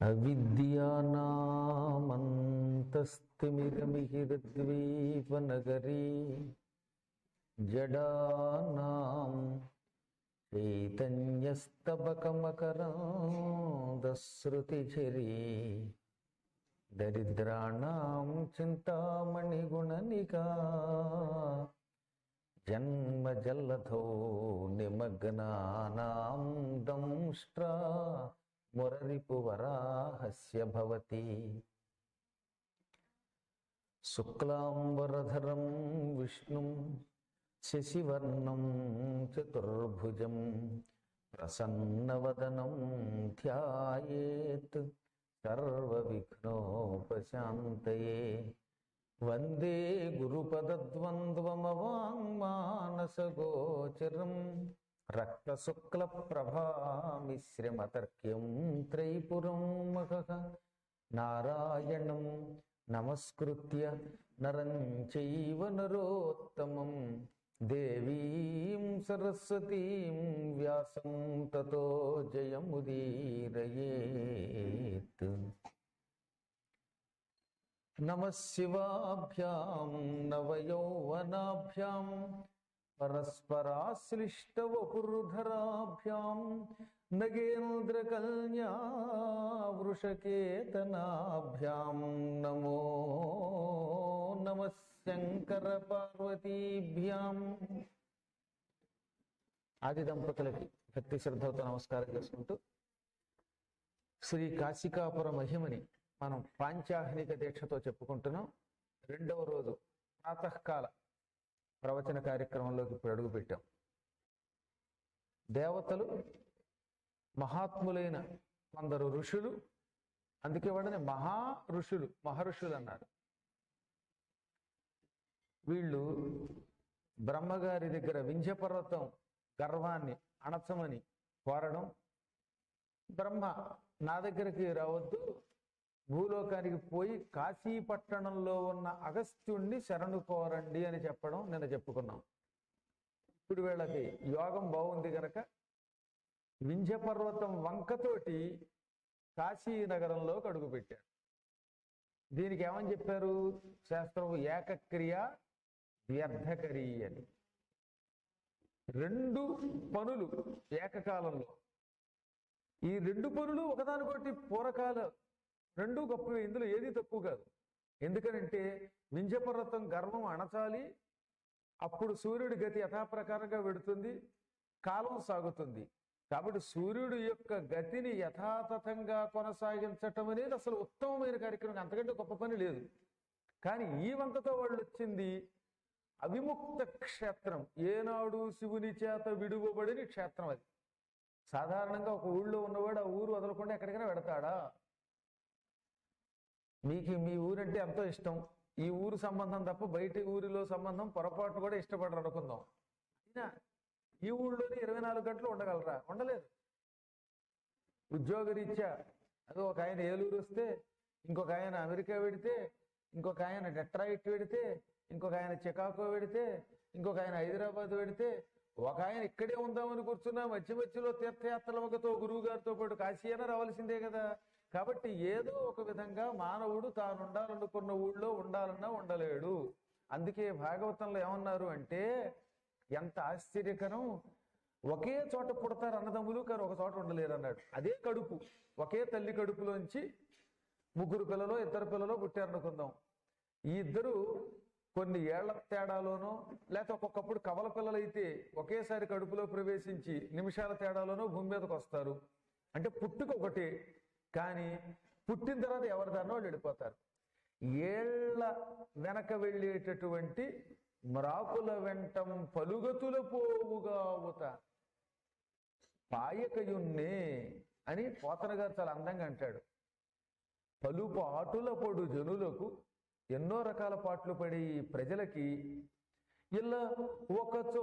అవిద్యానామంతస్తిమిరమిహిరద్వీపనగరీ జడానాం చైతన్యస్తబకమకరాంధశ్రుతిఝరీ దరిద్రాణం చింతామణిగుణనికా జన్మజల్లధౌ నిమగ్నానాం దంష్ట్రా మురరిపువరాహస్య భవతి. శుక్లాంబరధరం విష్ణుం శశివర్ణం చతుర్భుజం ప్రసన్నవదనం ధ్యాయేత్ సర్వవిఘ్నోపశాంతయే. వందే గురుపదద్వంద్వమవాంగ్మానసగోచరం రక్తశుక్లప్రభామిశ్రమతర్క్యం త్రైపురం మహః. నారాయణం నమస్కృత్య నరం చైవ నరోత్తమం దేవీం సరస్వతీం వ్యాసం తతో జయముదీరయేత్. నమః శివాభ్యాం నవయౌవనాభ్యాం పరస్పరాశ్లిష్టవపుర్ధరాభ్యాం నగేంద్రకల్యా వృషకేతనాభ్యాం నమో నమః శంకర పార్వతీభ్యాం. ఆది దంపతులకి భక్తి శ్రద్ధలతో నమస్కారం చేసుకుంటూ శ్రీ కాశికాపుర మహిమని మనం పాంచాహ్నిక దీక్షతో చెప్పుకుంటున్నాం. రెండవ రోజు ప్రాతకాల ప్రవచన కార్యక్రమంలోకి ఇప్పుడు అడుగు పెట్టాం. దేవతలు, మహాత్ములైన కొందరు ఋషులు, అందుకే వాళ్ళని మహర్షులు అన్నారు. వీళ్ళు బ్రహ్మగారి దగ్గర వింధ్యపర్వతం గర్వాన్ని అణచమని కోరడం, బ్రహ్మ నా దగ్గరికి రావద్దు, భూలోకానికి పోయి కాశీపట్టణంలో ఉన్న అగస్త్యుణ్ణి శరణు కోరండి అని చెప్పడం నిన్న చెప్పుకున్నాం. ఇప్పుడు వీళ్ళకి యోగం బాగుంది కనుక వింధ్యపర్వతం వంకతోటి కాశీ నగరంలోకి అడుగుపెట్టాడు. దీనికి ఏమని చెప్పారు శాస్త్రం? ఏకక్రియ వ్యర్థకరి అని. రెండు పనులు ఏకకాలంలో. ఈ రెండు పనులు ఒకదానికొకటి పూరకాల రెండు గొప్పవి, ఇందులో ఏది తక్కువ కాదు. ఎందుకనంటే వింధ్యపర్వతం గర్వం అణచాలి, అప్పుడు సూర్యుడి గతి యథాప్రకారంగా వెడుతుంది, కాలం సాగుతుంది. కాబట్టి సూర్యుడి యొక్క గతిని యథాతథంగా కొనసాగించటం అనేది అసలు ఉత్తమమైన కార్యక్రమం, అంతకంటే గొప్ప పని లేదు. కానీ ఈ వంకతో వాళ్ళు వచ్చింది అవిముక్త క్షేత్రం, ఏనాడు శివుని చేత విడువబడిన క్షేత్రం. అది సాధారణంగా ఒక ఊళ్ళో ఉన్నవాడు ఆ ఊరు వదలకుండా ఎక్కడికైనా వెడతాడా? మీకు మీ ఊరంటే ఎంతో ఇష్టం, ఈ ఊరు సంబంధం తప్ప బయట ఊరిలో సంబంధం పొరపాటు కూడా ఇష్టపడరు అనుకుందాం. అయినా ఈ ఊళ్ళోనే 24 గంటలు ఉండగలరా? ఉండలేదు. ఉద్యోగరీత్యా అది ఒక ఆయన ఏలూరు వస్తే, ఇంకొక ఆయన అమెరికా వెడితే, ఇంకొక ఆయన డెట్రాయిట్ వెడితే, ఇంకొక ఆయన చికాగో వెడితే, ఇంకొక ఆయన హైదరాబాద్ వెడితే, ఒక ఆయన ఇక్కడే ఉందామని కూర్చున్నా మధ్య మధ్యలో తీర్థయాత్రలతో గురువు గారితో పాటు కాశీ అయినా రావాల్సిందే కదా. కాబట్టి ఏదో ఒక విధంగా మానవుడు తాను ఉండాలనుకున్న ఊళ్ళో ఉండాలన్నా ఉండలేడు. అందుకే భాగవతంలో ఏమన్నారు అంటే, ఎంత ఆశ్చర్యకరం, ఒకే చోట పుడతారు అన్నదమ్ములు, కానీ ఒక చోట ఉండలేరు అన్నాడు. అదే కడుపు, ఒకే తల్లి కడుపులోంచి 3 పిల్లలో 2 పిల్లలో పుట్టారనుకుందాం. ఈ ఇద్దరు కొన్ని ఏళ్ల తేడాలోనో, లేకపోతే ఒక్కొక్కప్పుడు కవల పిల్లలైతే ఒకేసారి కడుపులో ప్రవేశించి నిమిషాల తేడాలోనో భూమి మీదకి వస్తారు. అంటే పుట్టుక ఒకటే, కానీ పుట్టిన తర్వాత ఎవరిదానో వాళ్ళు వెళ్ళిపోతారు. ఏళ్ల వెనక వెళ్ళేటటువంటి మ్రాకుల వెంటం పలుగతుల పోవుగావుత పాయకయున్నే అని పోతన గారు చాలా అందంగా అంటాడు. పలుపు ఆటుల పొడు జనులకు, ఎన్నో రకాల పాటలు పడి ప్రజలకి ఇలా ఒకచో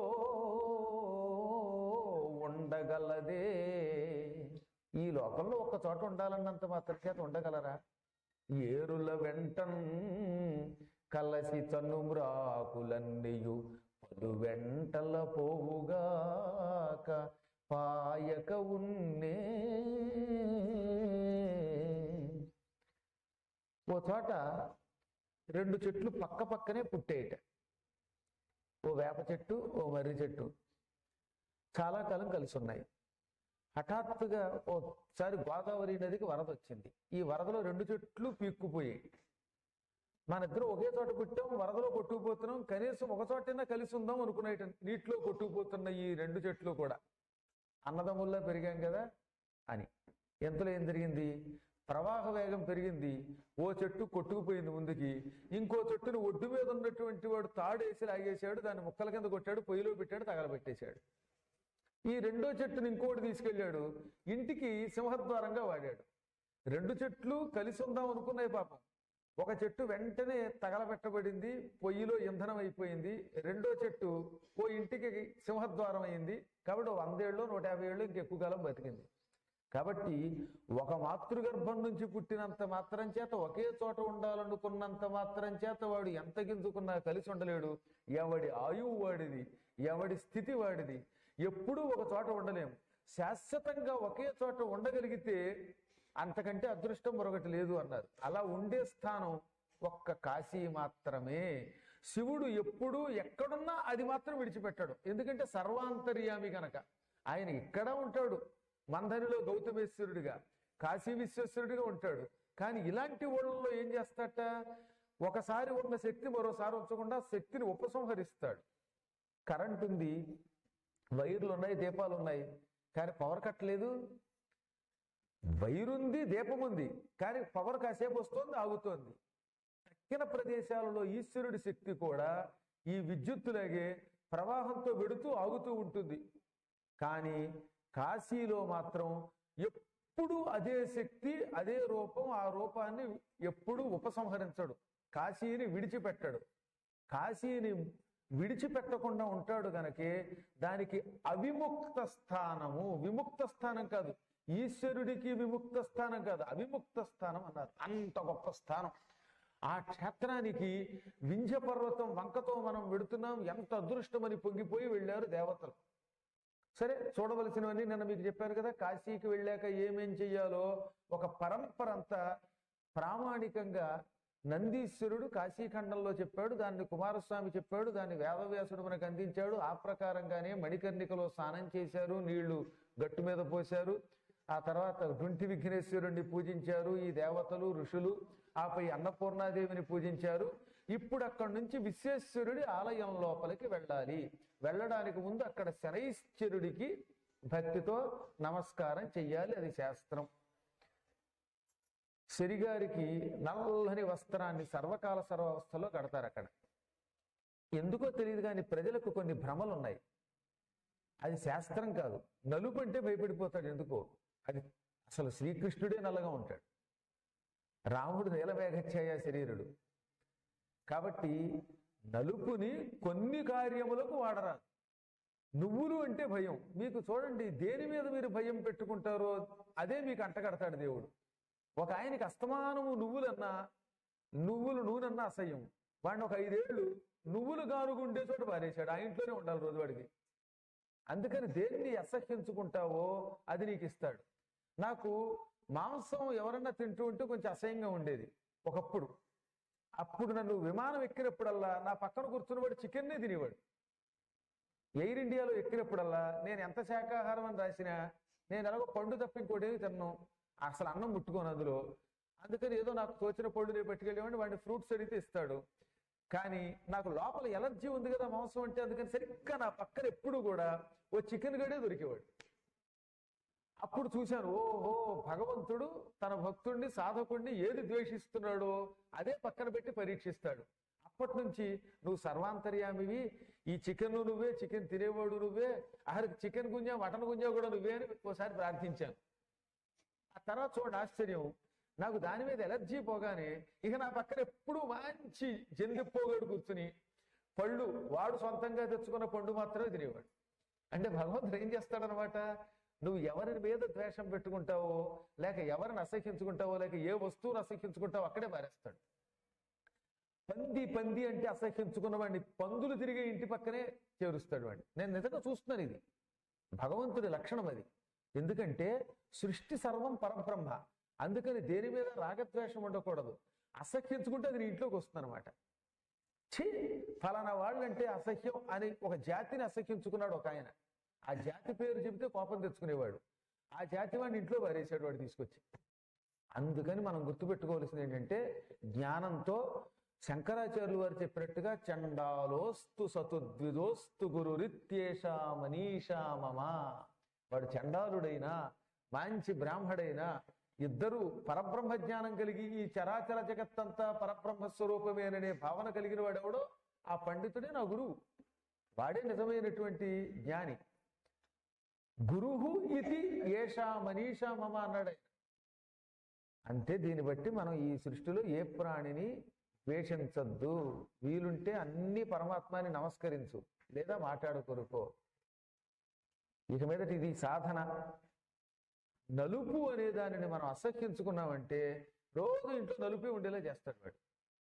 ఉండగలదే. ఈ లోకంలో ఒక్క చోట ఉండాలన్నంత మాత్రం చేత ఉండగలరా? ఏరుల వెంటన్ కలసి చనుమ్రాకులన్నీయు పలు వెంటల పోవుగాక పాయక ఉన్నే. ఓ చోట రెండు చెట్లు పక్క పక్కనే పుట్టేయట. ఓ వేప చెట్టు, ఓ మర్రి చెట్టు చాలా కాలం కలిసి ఉన్నాయి. హఠాత్తుగా ఓసారి గోదావరి నదికి వరద వచ్చింది. ఈ వరదలో రెండు చెట్లు పీక్కుపోయాయి. మనిద్దరం ఒకే చోట పుట్టాం, వరదలో కొట్టుకుపోతున్నాం, కనీసం ఒక చోటైనా కలిసి ఉందాం అనుకునేట నీటిలో కొట్టుకుపోతున్న ఈ రెండు చెట్లు కూడా అన్నదమ్ముల్లా పెరిగాం కదా అని. ఎంతలో ఏం జరిగింది? ప్రవాహ వేగం పెరిగింది. ఓ చెట్టు కొట్టుకుపోయింది ముందుకి, ఇంకో చెట్టును ఒడ్డు మీద ఉన్నటువంటి వాడు తాడేసి లాగేశాడు, దాన్ని ముక్కల కింద కొట్టాడు, పొయ్యిలో పెట్టాడు, తగలబెట్టేశాడు. ఈ రెండో చెట్టును ఇంకోటి తీసుకెళ్ళాడు, ఇంటికి సింహద్వారంగా వాడాడు. రెండు చెట్లు కలిసి ఉందాం అనుకున్నాయి పాపం. ఒక చెట్టు వెంటనే తగలబెట్టబడింది, పొయ్యిలో ఇంధనం అయిపోయింది. రెండో చెట్టు ఓ ఇంటికి సింహద్వారం అయింది. కాబట్టి 100 ఏళ్ళు 150 ఏళ్ళు ఇంకెక్కువ కాలం బతికింది. కాబట్టి ఒక మాతృగర్భం నుంచి పుట్టినంత మాత్రం చేత, ఒకే చోట ఉండాలనుకున్నంత మాత్రం చేత వాడు ఎంత గింజుకున్నా కలిసి ఉండలేడు. ఎవడి ఆయువు వాడిది, ఎవడి స్థితి వాడిది. ఎప్పుడూ ఒక చోట ఉండలేం. శాశ్వతంగా ఒకే చోట ఉండగలిగితే అంతకంటే అదృష్టం మరొకటి లేదు అన్నారు. అలా ఉండే స్థానం ఒక్క కాశీ మాత్రమే. శివుడు ఎప్పుడూ ఎక్కడున్నా అది మాత్రం విడిచిపెట్టాడు. ఎందుకంటే సర్వాంతర్యామి కనుక. ఆయన ఇక్కడ ఉంటాడు, మందరిలో గౌతమేశ్వరుడిగా, కాశీ విశ్వేశ్వరుడిగా ఉంటాడు. కానీ ఇలాంటి ఊళ్ళలో ఏం చేస్తాట, ఒకసారి ఉన్న శక్తి మరోసారి ఉంచకుండా శక్తిని ఉపసంహరిస్తాడు. కరెంట్ ఉంది, వైర్లు ఉన్నాయి, దీపాలు ఉన్నాయి, కానీ పవర్ కట్టలేదు. వైరుంది, దీపం ఉంది, కానీ పవర్ కాసేపు వస్తుంది, ఆగుతోంది. తక్కిన ప్రదేశాలలో ఈశ్వరుడి శక్తి కూడా ఈ విద్యుత్తులాగే ప్రవాహంతో వెడుతూ ఆగుతూ ఉంటుంది. కానీ కాశీలో మాత్రం ఎప్పుడు అదే శక్తి, అదే రూపం. ఆ రూపాన్ని ఎప్పుడూ ఉపసంహరించడు, కాశీని విడిచిపెట్టడు. కాశీని విడిచిపెట్టకుండా ఉంటాడు గనకే దానికి అవిముక్త స్థానము. విముక్త స్థానం కాదు, ఈశ్వరుడికి విముక్త స్థానం కాదు, అవిముక్త స్థానం అన్నారు. అంత గొప్ప స్థానం. ఆ క్షేత్రానికి వింధ్య పర్వతం వంకతో మనం వెడుతున్నాం, ఎంత అదృష్టమని పొంగిపోయి వెళ్ళారు దేవతలు. సరే, చూడవలసినవన్నీ నిన్న మీకు చెప్పాను కదా. కాశీకి వెళ్ళాక ఏమేం చెయ్యాలో ఒక పరంపర అంతా ప్రామాణికంగా నందీశ్వరుడు కాశీఖండంలో చెప్పాడు, దాన్ని కుమారస్వామి చెప్పాడు, దాన్ని వేదవ్యాసుడు మనకు అందించాడు. ఆ ప్రకారంగానే మణికర్ణికలో స్నానం చేశారు, నీళ్లు గట్టు మీద పోశారు. ఆ తర్వాత డుంటి విఘ్నేశ్వరుణ్ణి పూజించారు ఈ దేవతలు ఋషులు. ఆపై అన్నపూర్ణాదేవిని పూజించారు. ఇప్పుడు అక్కడి నుంచి విశ్వేశ్వరుడి ఆలయం లోపలికి వెళ్ళాలి. వెళ్ళడానికి ముందు అక్కడ శనైశ్చరుడికి భక్తితో నమస్కారం చెయ్యాలి, అది శాస్త్రం. శరిగారికి నల్లని వస్త్రాన్ని సర్వకాల సర్వావస్థలో కడతారు అక్కడ. ఎందుకో తెలియదు కానీ ప్రజలకు కొన్ని భ్రమలు ఉన్నాయి. అది శాస్త్రం కాదు. నలుపు అంటే భయపడిపోతాడు ఎందుకో. అది అసలు శ్రీకృష్ణుడే నల్లగా ఉంటాడు, రాముడు నీలమేఘఛాయ శరీరుడు. కాబట్టి నలుపుని కొన్ని కార్యములకు వాడరాదు. నువ్వులు అంటే భయం. మీకు చూడండి, దేని మీద మీరు భయం పెట్టుకుంటారో అదే మీకు అంటగడతాడు దేవుడు. ఒక ఆయనకి అస్తమానము నువ్వులన్నా, నువ్వులు నూనెన్నా అసహ్యం. వాడిని ఒక 5 ఏళ్ళు నువ్వులు గానుగుండే చోట పారేశాడు. ఆ ఇంట్లోనే ఉండాలి రోజు వాడికి. అందుకని దేన్ని అసహ్యించుకుంటావో అది నీకు ఇస్తాడు. నాకు మాంసం ఎవరన్నా తింటూ ఉంటే కొంచెం అసహ్యంగా ఉండేది ఒకప్పుడు. అప్పుడు నన్ను విమానం ఎక్కినప్పుడల్లా నా పక్కన కూర్చున్నవాడు చికెన్నే తినేవాడు. ఎయిర్ ఇండియాలో ఎక్కినప్పుడల్లా నేను ఎంత శాకాహారం అని రాసినా నేను ఎలాగో పండు తప్ప ఇంకోటి ఏమి తిన్నాను, అసలు అన్నం ముట్టుకోను అందులో. అందుకని ఏదో నాకు తోచిన పళ్ళు నేను పట్టుకెళ్ళేవాడిని, వాడిని ఫ్రూట్స్ అడిగితే ఇస్తాడు. కానీ నాకు లోపల ఎలర్జీ ఉంది కదా మాంసం అంటే, అందుకని సరిగ్గా నా పక్కన ఎప్పుడు కూడా ఓ చికెన్ గడే దొరికేవాడు. అప్పుడు చూశాను, ఓహో భగవంతుడు తన భక్తుడిని సాధకుడిని ఏది ద్వేషిస్తున్నాడో అదే పక్కన పెట్టి పరీక్షిస్తాడు. అప్పటి నుంచి నువ్వు సర్వాంతర్యామివి, ఈ చికెన్ నువ్వే, చికెన్ తినేవాడు నువ్వే, ఆఖరికి చికెన్ గుంజా మటన్ గుంజా కూడా నువ్వే అని ఒకసారి ప్రార్థించాను. ఆ తర్వాత చూడండి ఆశ్చర్యం, నాకు దాని మీద ఎలర్జీ పోగానే ఇక నా పక్కన ఎప్పుడు మంచి జందిపోగాడు కూర్చుని పళ్ళు వాడు సొంతంగా తెచ్చుకున్న పండు మాత్రమే తినేవాడు. అంటే భగవంతుడు ఏం చేస్తాడనమాట, నువ్వు ఎవరి మీద ద్వేషం పెట్టుకుంటావో, లేక ఎవరిని అసహ్యించుకుంటావో, లేక ఏ వస్తువును అసహ్యించుకుంటావో అక్కడే మారేస్తాడు. పంది అంటే అసహ్యించుకున్న వాడిని పందులు తిరిగే ఇంటి పక్కనే చేరుస్తాడు వాడిని. నేను నిజంగా చూస్తున్నాను, ఇది భగవంతుడి లక్షణం అది. ఎందుకంటే సృష్టి సర్వం పరబ్రహ్మ. అందుకని దేని మీద రాగద్వేషం ఉండకూడదు. అసహ్యించుకుంటే అది నీ ఇంట్లోకి వస్తుంది అనమాట. ఛీ, ఫలానా వాళ్ళంటే అసహ్యం అని ఒక జాతిని అసహ్యించుకున్నాడు ఒక ఆయన. ఆ జాతి పేరు చెబితే కోపం తెచ్చుకునేవాడు. ఆ జాతి వాడిని ఇంట్లో పారేసాడు వాడు తీసుకొచ్చి. అందుకని మనం గుర్తుపెట్టుకోవాల్సింది ఏంటంటే, జ్ఞానంతో శంకరాచార్యులు వారు చెప్పినట్టుగా చండాలోస్తు సతుద్విదోస్తు గురురిత్యేషా మనీషా మమ. వాడు చండాలుడైనా మంచి బ్రాహ్మడైనా ఇద్దరు పరబ్రహ్మ జ్ఞానం కలిగి ఈ చరాచర జగత్తంతా పరబ్రహ్మ స్వరూపమేననే భావన కలిగిన వాడెవడో ఆ పండితుడే నా గురువు. వాడే నిజమైనటువంటి జ్ఞాని. గురుహు ఇది ఏషా మనీషా మమ అన్నాడు. అంటే దీన్ని బట్టి మనం ఈ సృష్టిలో ఏ ప్రాణిని ద్వేషించద్దు. వీలుంటే అన్ని పరమాత్మని నమస్కరించు, లేదా మాట్లాడుకోరుకో. ఇక మీదట ఇది సాధన. నలుపు అనే దానిని మనం అసహ్యించుకున్నామంటే రోజు ఇంట్లో నలుపే ఉండేలా చేస్తాడు వాడు.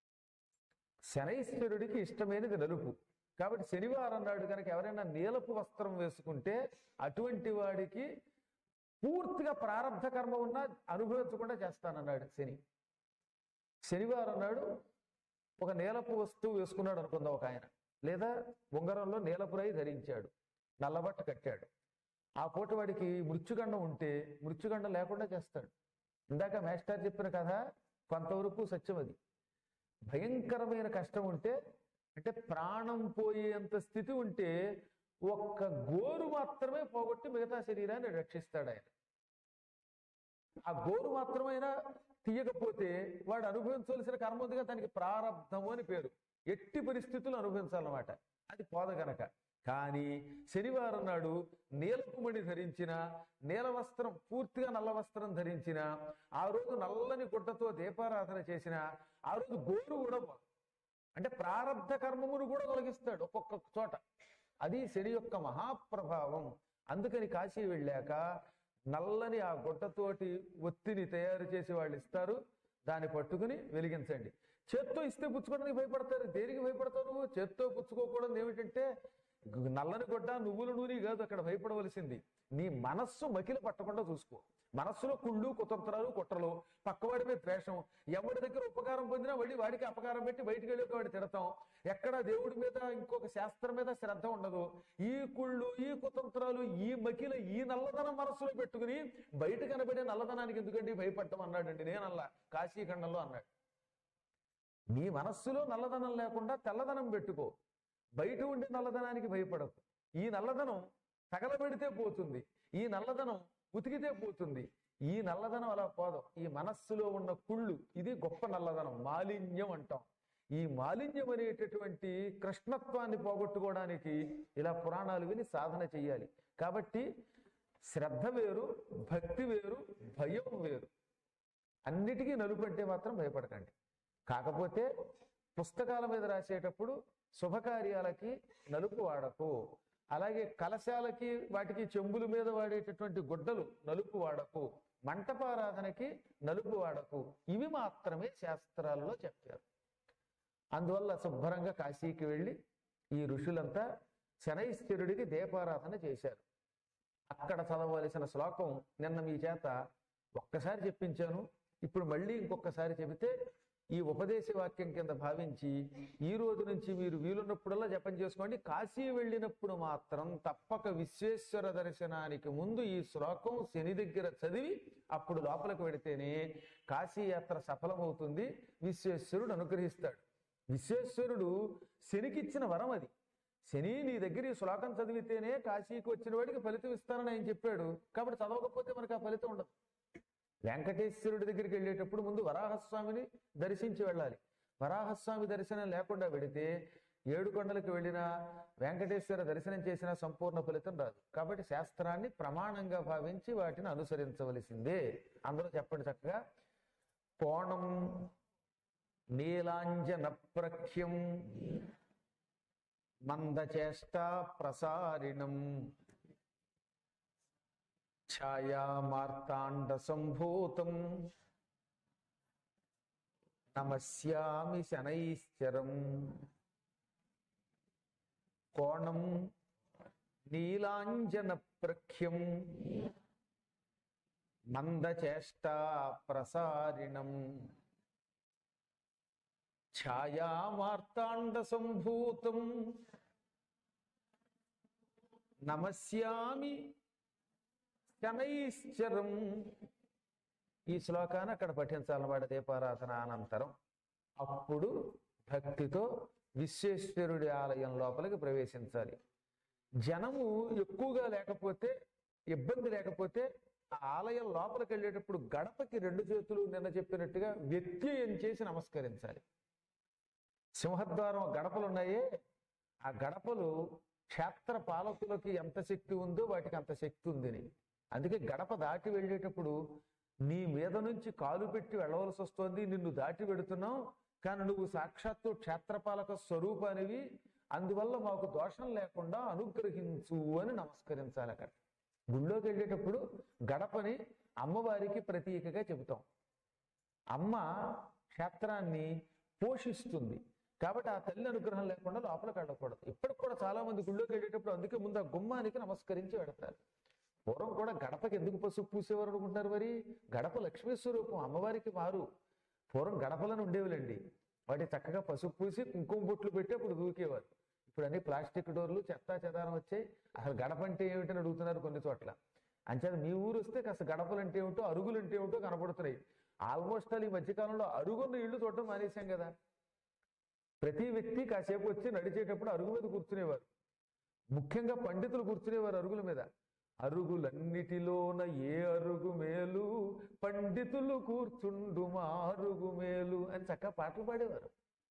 శనైశ్వరుడికి ఇష్టమైనది నలుపు. కాబట్టి శనివారం నాడు కనుక ఎవరైనా నీలపు వస్త్రం వేసుకుంటే అటువంటి వాడికి పూర్తిగా ప్రారంభ కర్మ ఉన్నా అనుభవించకుండా చేస్తానన్నాడు శని. శనివారం నాడు ఒక నీలపు వస్తువు వేసుకున్నాడు అనుకుందాం ఒక ఆయన, లేదా ఉంగరంలో నీలపు రాయి ధరించాడు, నల్లబట్ట కట్టాడు. ఆ పూట వాడికి మృత్యుగండం ఉంటే మృత్యుగండం లేకుండా చేస్తాడు. ఇందాక మేస్టర్ చెప్పిన కథ కొంతవరకు సత్యం. అది భయంకరమైన కష్టం ఉంటే, అంటే ప్రాణం పోయేంత స్థితి ఉంటే ఒక్క గోరు మాత్రమే పోగొట్టి మిగతా శరీరాన్ని రక్షిస్తాడు ఆయన. ఆ గోరు మాత్రమైనా తీయకపోతే వాడు అనుభవించవలసిన కర్మ ఉందిగా, దానికి ప్రారంధము అని పేరు. ఎట్టి పరిస్థితులు అనుభవించాలన్నమాట. అది పోద గనక. కానీ శనివారం నాడు నీలపు మణి ధరించిన, నీల వస్త్రం పూర్తిగా నల్ల వస్త్రం ధరించిన, ఆ రోజు నల్లని గుడ్డతో దీపారాధన చేసిన, ఆ రోజు గోరు కూడా అంటే ప్రారంధ కర్మమును కూడా తొలగిస్తాడు ఒక్కొక్క చోట. అది శని యొక్క మహాప్రభావం. అందుకని కాశీ వెళ్ళాక నల్లని ఆ గుడ్డతోటి ఒత్తిని తయారు చేసి వాళ్ళు ఇస్తారు. దాన్ని పట్టుకుని వెలిగించండి. చేత్తో ఇస్తే పుచ్చుకోవడానికి భయపడతారు. దేనికి భయపడతావు నువ్వు? చేత్తో పుచ్చుకోకూడదు. ఏమిటంటే నల్లని గుడ్డ నువ్వుల నూనె కాదు అక్కడ భయపడవలసింది. నీ మనస్సు మకిలి పట్టకుండా చూసుకో. మనస్సులో కుళ్ళు కుతంత్రాలు కుట్రలు, పక్కవాడి మీద ద్వేషం, ఎవరి దగ్గర ఉపకారం పొందినా మళ్ళీ వాడికి అపకారం పెట్టి బయటికి వెళ్ళి వాడి తిడతాం. ఎక్కడ దేవుడి మీద ఇంకొక శాస్త్రం మీద శ్రద్ధ ఉండదు. ఈ కుళ్ళు ఈ కుతంత్రాలు ఈ మకిల ఈ నల్లదనం మనస్సులో పెట్టుకుని బయట కనబడే నల్లదనానికి ఎందుకండి భయపడటం అన్నాడండి. నేనల్లా కాశీఖండంలో అన్నాడు. నీ మనస్సులో నల్లదనం లేకుండా తెల్లదనం పెట్టుకో. బయట ఉండే నల్లదనానికి భయపడకు. ఈ నల్లదనం తగలబెడితే పోతుంది, ఈ నల్లదనం ఉతికితే పోతుంది. ఈ నల్లదనం అలా పోదు. ఈ మనస్సులో ఉన్న కుళ్ళు ఇది గొప్ప నల్లదనం, మాలిన్యం అంటాం. ఈ మాలిన్యం అనేటటువంటి కృష్ణత్వాన్ని పోగొట్టుకోవడానికి ఇలా పురాణాలు విని సాధన చెయ్యాలి. కాబట్టి శ్రద్ధ వేరు, భక్తి వేరు, భయం వేరు. అన్నిటికీ నలుపు అంటే మాత్రం భయపడకండి. కాకపోతే పుస్తకాల మీద రాసేటప్పుడు శుభకార్యాలకి నలుపు వాడకు. అలాగే కలశాలకి వాటికి చెంబుల మీద వాడేటటువంటి గుడ్డలు నలుపు వాడకు. మంటపారాధనకి నలుపు వాడకు. ఇవి మాత్రమే శాస్త్రాల్లో చెప్పారు. అందువల్ల శుభ్రంగా కాశీకి వెళ్ళి ఈ ఋషులంతా శనైశ్వరుడికి దీపారాధన చేశారు. అక్కడ చదవలసిన శ్లోకం నిన్న మీ చేత ఒక్కసారి చెప్పించాను. ఇప్పుడు మళ్ళీ ఇంకొకసారి చెబితే ఈ ఉపదేశ వాక్యం కింద భావించి ఈ రోజు నుంచి మీరు వీలున్నప్పుడల్లా జపం చేసుకోండి. కాశీ వెళ్ళినప్పుడు మాత్రం తప్పక విశ్వేశ్వర దర్శనానికి ముందు ఈ శ్లోకం శని దగ్గర చదివి అప్పుడు లోపలికి వెడితేనే కాశీ యాత్ర సఫలమవుతుంది. విశ్వేశ్వరుడు అనుగ్రహిస్తాడు. విశ్వేశ్వరుడు శనికిచ్చిన వరం అది. శని నీ దగ్గర ఈ శ్లోకం చదివితేనే కాశీకి వచ్చిన వాడికి ఫలితం ఇస్తానని ఆయన చెప్పాడు. కాబట్టి చదవకపోతే మనకు ఆ ఫలితం ఉండదు. వెంకటేశ్వరుడి దగ్గరికి వెళ్ళేటప్పుడు ముందు వరాహస్వామిని దర్శించి వెళ్ళాలి. వరాహస్వామి దర్శనం లేకుండా వెడితే 7 కొండలకు వెళ్ళినా వెంకటేశ్వర దర్శనం చేసిన సంపూర్ణ ఫలితం రాదు. కాబట్టి శాస్త్రాన్ని ప్రమాణంగా భావించి వాటిని అనుసరించవలసిందే. అందరూ చెప్పండి చక్కగా. కోణం నీలాంజన ప్రఖ్యం మందచేష్టా ప్రసారిణం ఛాయా మార్తాండ సంభూతం నమస్యామి శనైశ్చరం. కోణం నీలాంజన ప్రఖ్యం మందచేష్టా ప్రసారిణం ఛాయామార్తాండ సంభూతం నమస్యామి శనైశ్చరం. ఈ శ్లోకాన్ని అక్కడ పఠించాలన్నమాట దీపారాధన అనంతరం. అప్పుడు భక్తితో విశ్వేశ్వరుడి ఆలయం లోపలికి ప్రవేశించాలి. జనము ఎక్కువగా లేకపోతే, ఇబ్బంది లేకపోతే ఆ ఆలయం లోపలికి వెళ్ళేటప్పుడు గడపకి 2 చేతులు నిన్న చెప్పినట్టుగా వ్యత్యయం చేసి నమస్కరించాలి. సింహద్వారం గడపలు ఉన్నాయే, ఆ గడపలు క్షేత్ర పాలకులకి ఎంత శక్తి ఉందో వాటికి అంత శక్తి ఉందని. అందుకే గడప దాటి వెళ్ళేటప్పుడు నీ మీద నుంచి కాలు పెట్టి వెళ్ళవలసి వస్తుంది, నిన్ను దాటి వెడుతున్నావు, కానీ నువ్వు సాక్షాత్తు క్షేత్రపాలక స్వరూపానివి, అందువల్ల మాకు దోషం లేకుండా అనుగ్రహించు అని నమస్కరించాలి. అక్కడ గుళ్ళోకి వెళ్ళేటప్పుడు గడపని అమ్మవారికి ప్రతీకగా చెబుతాం. అమ్మ క్షేత్రాన్ని పోషిస్తుంది కాబట్టి ఆ తల్లి అనుగ్రహం లేకుండా లోపలికి వెళ్ళకూడదు. ఇప్పటికి కూడా చాలా మంది గుళ్ళోకి వెళ్ళేటప్పుడు అందుకే ముందు ఆ గుమ్మానికి నమస్కరించి వెడతారు. పూర్వం కూడా గడపకి ఎందుకు పసుపు పూసేవారు అనుకుంటారు? మరి గడప లక్ష్మీ స్వరూపం, అమ్మవారికి మారు. పూర్వం గడపలను ఉండేవిలండి, వాటి చక్కగా పసుపు పూసి కుంకుమ బొట్లు పెట్టి అప్పుడు దూకేవారు. ఇప్పుడు అన్ని ప్లాస్టిక్ డోర్లు, చెత్తా చెదారం వచ్చాయి. అసలు గడప అంటే ఏమిటని అడుగుతున్నారు కొన్ని చోట్ల. అంచేత మీ ఊరు వస్తే కాస్త గడపలు అంటే ఏమిటో, అరుగులు అంటే ఏమిటో కనపడుతున్నాయి. ఆల్మోస్ట్ ఈ మధ్యకాలంలో అరుగున్న ఇళ్ళు చూడటం మానేశాం కదా. ప్రతి వ్యక్తి కాసేపు వచ్చి నడిచేటప్పుడు అరుగు మీద కూర్చునేవారు. ముఖ్యంగా పండితులు కూర్చునేవారు అరుగుల మీద. అరుగులన్నిటిలోన ఏ అరుగు మేలు, పండితులు కూర్చుండు మా అరుగు మేలు అని చక్కగా పాటలు పాడేవారు.